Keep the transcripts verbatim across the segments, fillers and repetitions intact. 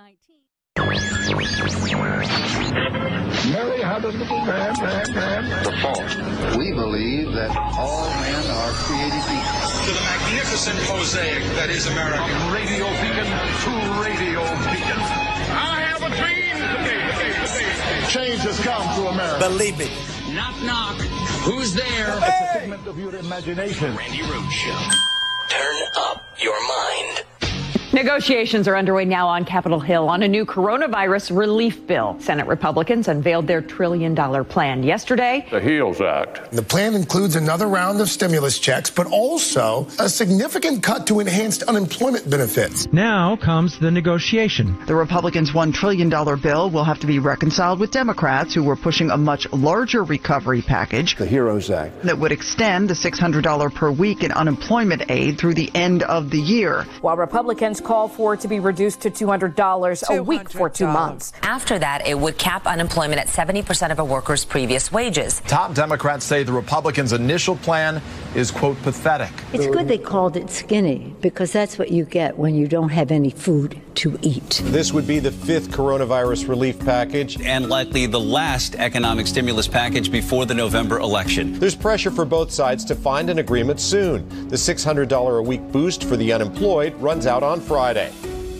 nineteen. Mary had a little man, man, man. The fourth, we believe that all men are created equal. To the magnificent mosaic that is America. From Radio Beacon to Radio Beacon. I have a dream today. Change has come to America. Believe me. Knock, knock. Who's there? It's a figment of your imagination. Randy Rhoads Show. Turn up your mind. Negotiations are underway now on Capitol Hill on a new coronavirus relief bill. Senate Republicans unveiled their trillion dollar plan yesterday. The HEALS Act. The plan includes another round of stimulus checks, but also a significant cut to enhanced unemployment benefits. Now comes the negotiation. The Republicans' one trillion dollar bill will have to be reconciled with Democrats, who were pushing a much larger recovery package. The HEROES Act. That would extend the six hundred dollars per week in unemployment aid through the end of the year. While Republicans call for it to be reduced to two hundred dollars a week for two months. After that, it would cap unemployment at seventy percent of a worker's previous wages. Top Democrats say the Republicans' initial plan is, quote, pathetic. It's good they called it skinny, because that's what you get when you don't have any food to eat. This would be the fifth coronavirus relief package. And likely the last economic stimulus package before the November election. There's pressure for both sides to find an agreement soon. The six hundred dollars a week boost for the unemployed runs out on Friday.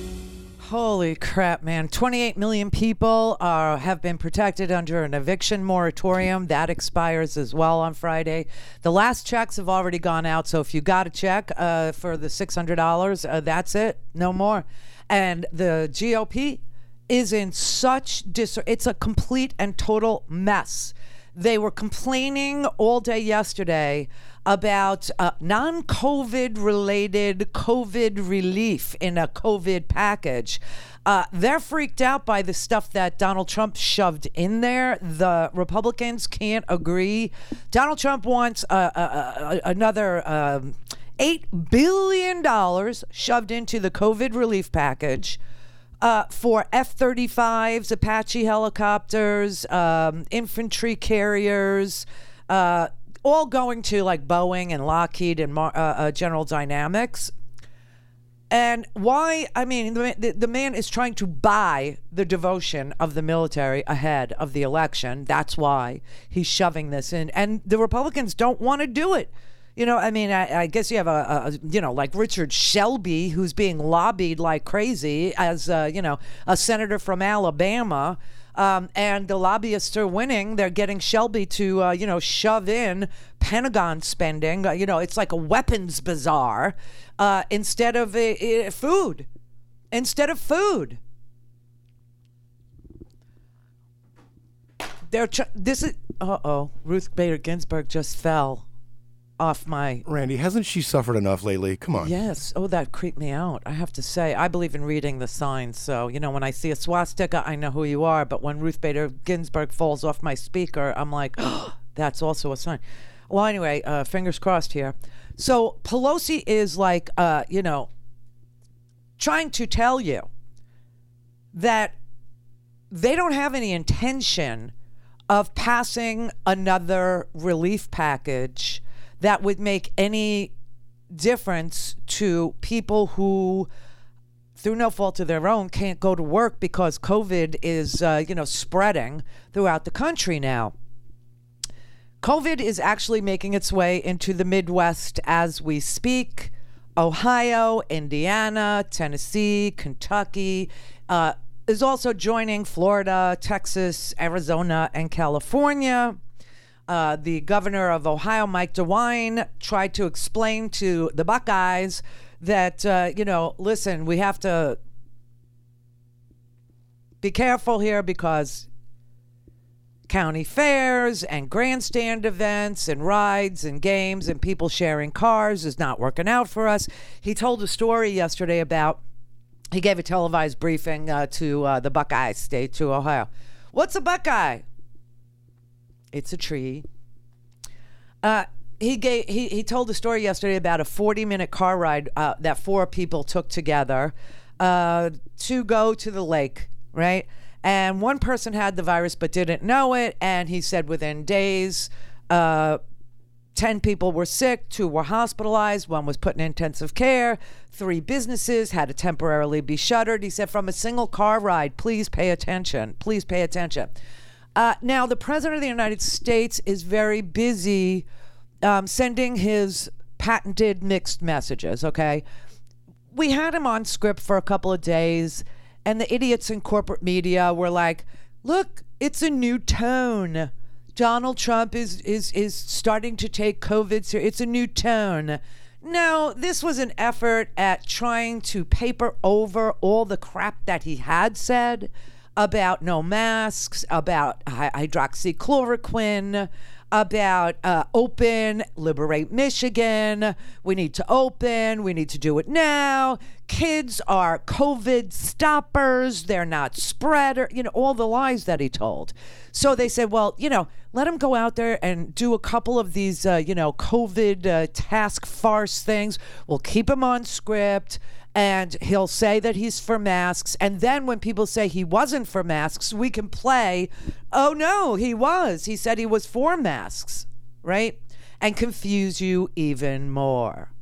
Holy crap, man. twenty-eight million people are, have been protected under an eviction moratorium. That expires as well on Friday. The last checks have already gone out, so if you got a check uh, for the six hundred dollars, uh, that's it. No more. And the G O P is in such dis- it's a complete and total mess. They were complaining all day yesterday about uh, non-COVID related COVID relief in a COVID package. Uh, they're freaked out by the stuff that Donald Trump shoved in there. The Republicans can't agree. Donald Trump wants uh, uh, uh, another um, eight billion dollars shoved into the COVID relief package. Uh, for F thirty-fives, Apache helicopters, um, infantry carriers, uh, all going to like Boeing and Lockheed and Mar- uh, uh, General Dynamics. And why? I mean, the, the, the man is trying to buy the devotion of the military ahead of the election. That's why he's shoving this in. And the Republicans don't want to do it. You know, I mean, I, I guess you have a, a, you know, like Richard Shelby, who's being lobbied like crazy as, uh, you know, a senator from Alabama. Um, and the lobbyists are winning. They're getting Shelby to, uh, you know, shove in Pentagon spending. Uh, you know, it's like a weapons bazaar uh, instead of uh, uh, food. Instead of food. They're tr- this is, uh-oh, Ruth Bader Ginsburg just fell off my... Randy, hasn't she suffered enough lately? Come on. Yes. Oh, that creeped me out. I have to say, I believe in reading the signs. So, you know, when I see a swastika, I know who you are. But when Ruth Bader Ginsburg falls off my speaker, I'm like, oh, that's also a sign. Well, anyway, uh, fingers crossed here. So Pelosi is like, uh, you know, trying to tell you that they don't have any intention of passing another relief package that would make any difference to people who, through no fault of their own, can't go to work because COVID is, uh, you know, spreading throughout the country now. COVID is actually making its way into the Midwest as we speak. Ohio, Indiana, Tennessee, Kentucky, uh, is also joining Florida, Texas, Arizona, and California. Uh, the governor of Ohio, Mike DeWine, tried to explain to the Buckeyes that, uh, you know, listen, we have to be careful here because county fairs and grandstand events and rides and games and people sharing cars is not working out for us. He told a story yesterday about, he gave a televised briefing uh, to uh, the Buckeye State, to Ohio. What's a Buckeye? It's a tree. Uh, he gave he, he told a story yesterday about a forty minute car ride uh, that four people took together uh, to go to the lake, right? And one person had the virus but didn't know it, and he said within days, uh, ten people were sick, two were hospitalized, one was put in intensive care, three businesses had to temporarily be shuttered. He said, from a single car ride, please pay attention. Please pay attention. Uh, now, the President of the United States is very busy um, sending his patented mixed messages, okay? We had him on script for a couple of days, and the idiots in corporate media were like, look, it's a new tone. Donald Trump is is is starting to take COVID seriously. It's a new tone. No, this was an effort at trying to paper over all the crap that he had said about no masks, about hydroxychloroquine, about uh, open, liberate Michigan. We need to open. We need to do it now. Kids are COVID stoppers. They're not spreader. You know, all the lies that he told. So they said, well, you know, let him go out there and do a couple of these, uh, you know, COVID uh, task farce things. We'll keep him on script. And he'll say that he's for masks. And then when people say he wasn't for masks, we can play, oh, no, he was. He said he was for masks, right? And confuse you even more.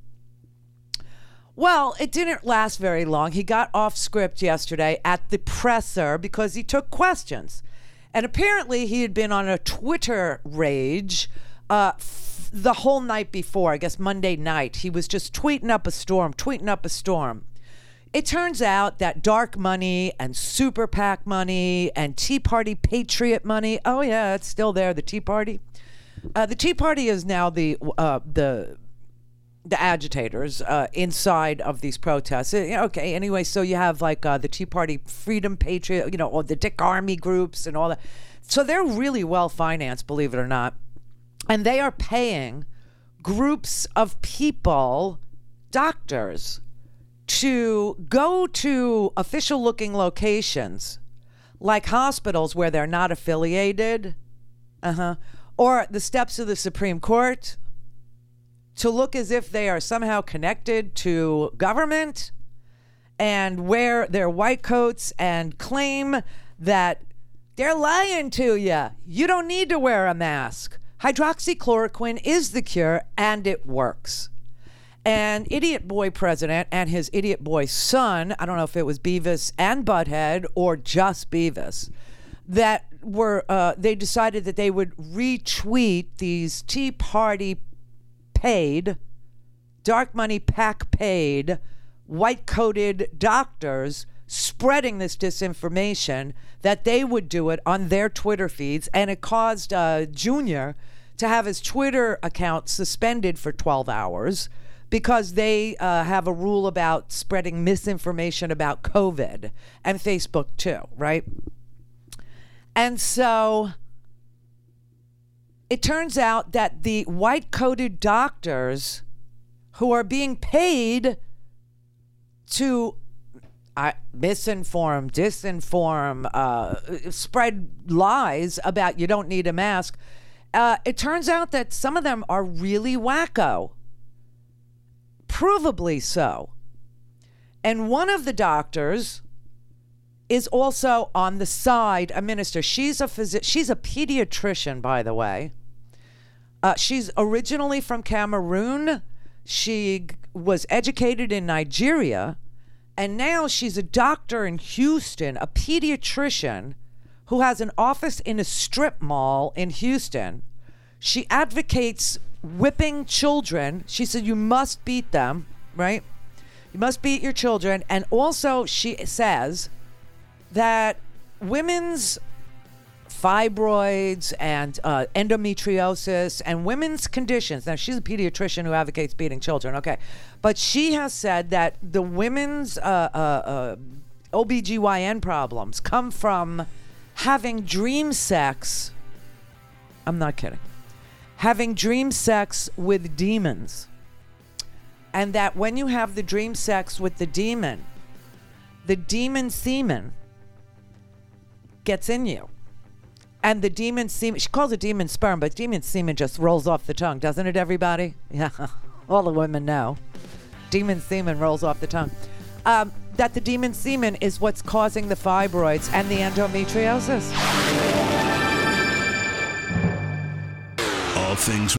Well, it didn't last very long. He got off script yesterday at the presser because he took questions. And apparently he had been on a Twitter rage uh, f- the whole night before, I guess Monday night. He was just tweeting up a storm, tweeting up a storm. It turns out that dark money and super PAC money and Tea Party Patriot money, oh yeah, it's still there, the Tea Party. Uh, the Tea Party is now the uh, the the agitators uh, inside of these protests. Uh, okay, anyway, so you have like uh, the Tea Party Freedom Patriot, you know, or the Dick Army groups and all that. So they're really well financed, believe it or not. And they are paying groups of people, doctors, to go to official looking locations like hospitals where they're not affiliated, uh-huh, or the steps of the Supreme Court, to look as if they are somehow connected to government and wear their white coats and claim that they're lying to you. You don't need to wear a mask. Hydroxychloroquine is the cure and it works. And Idiot Boy President and his Idiot Boy son, I don't know if it was Beavis and Butthead or just Beavis, that were, uh, they decided that they would retweet these Tea Party paid, dark money PAC paid, white-coated doctors spreading this disinformation, that they would do it on their Twitter feeds. And it caused uh, Junior to have his Twitter account suspended for twelve hours because they uh, have a rule about spreading misinformation about COVID, and Facebook too, right? And so it turns out that the white-coated doctors who are being paid to uh, misinform, disinform, uh, spread lies about you don't need a mask, uh, it turns out that some of them are really wacko. Provably so. And one of the doctors is also on the side a minister. She's a phys- she's a pediatrician, by the way. Uh, she's originally from Cameroon. She g- was educated in Nigeria, and now she's a doctor in Houston, a pediatrician who has an office in a strip mall in Houston. She advocates whipping children. She said you must beat them, right? You must beat your children. And also she says that women's fibroids and uh, endometriosis and women's conditions. Now, she's a pediatrician who advocates beating children, okay. But she has said that the women's uh, uh, uh, O B G Y N problems come from having dream sex. I'm not kidding. Having dream sex with demons. And that when you have the dream sex with the demon, the demon semen gets in you. And the demon semen, she calls it demon sperm, but demon semen just rolls off the tongue, doesn't it, everybody? Yeah, all the women know. Demon semen rolls off the tongue. Um, that the demon semen is what's causing the fibroids and the endometriosis. All things